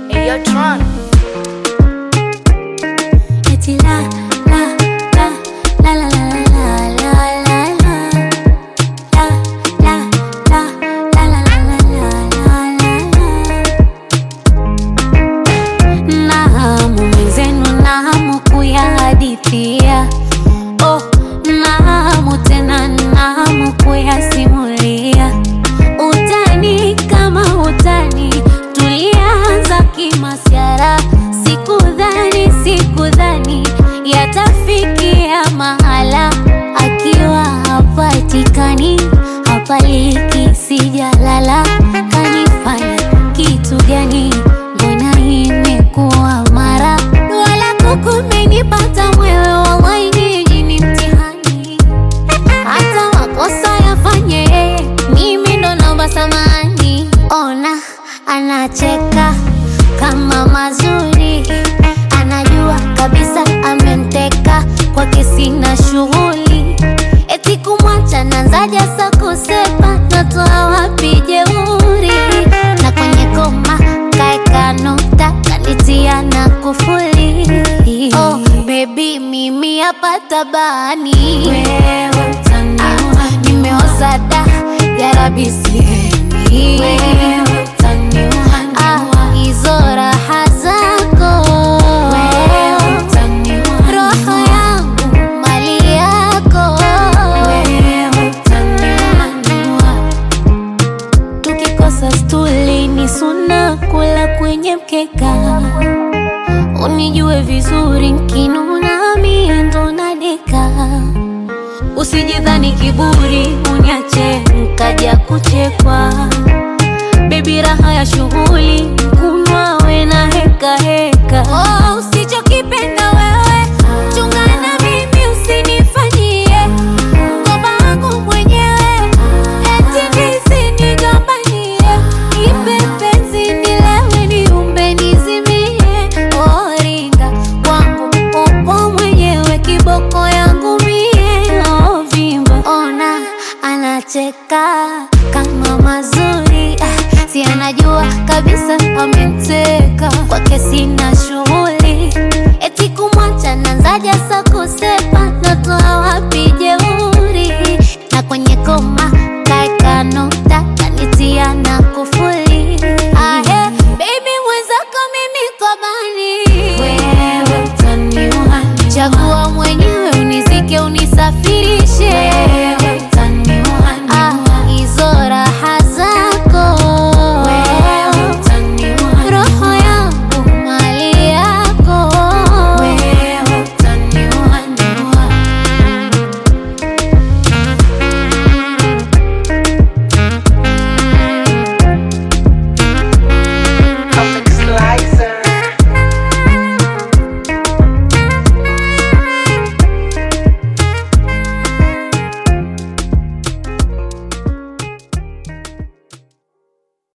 Hey, yo, Tron. Eti la la la la la la la la la la la la la la la la. Nahamu mwenzenu, nahamu kuyahadithia. Oh, nahamu tena, nahamu kuyasimulia. Utani kama utani, tulianza kimasiara. Sikudhani yatafikia mahala. Akiwa hapatikani, hapaliki, sijalala. Kanifanya kitu gani? Mbona imekuwa mara? Wala kukumenipata mwewe, wallahi nyinyi ni mtihani. Hata makosa yafanye, mimi ndo naomba samahani. Ona anacheka kama mazuri, anajua kabisa ameniteka, kwake sina shughuli. Eti kumwacha nanzaja sa kusepa, natoa wapi jeuri? Na kwenye koma kaeka nukta, kanitia na kufuli. Oh baby, mimi hapa tabani, wewe utaniua. Nimeoza da, ya Rabbi sihemi, wewe utaniua. Hizo raha zako, wewe utaniua. Roho yangu mali yako, wewe utaniua. Tukikosa stuli ni suna kula kwenye mkeka. Unijue vizuri nkinuna, mie ndo nadeka. Usijidhani kiburi uniache nkaja kuchekwa. Baby, raha ya shughuli kunwa we na heka heka. Oh, usichokipenda wewe chungana, mimi usinifanyie. Ngoma wangu mwenyewe eti nisinigombanie. Nipe penzi nilewe, niumbe nizimie. Oh, ringa wangu upo mwenyewe, kiboko yangu mie. Oh, vimba ona anacheka kama mazuri. Si anajua kabisa ameniteka, kwake sina shughuli. Eti kumwacha nanzaja sa kusepa, natoa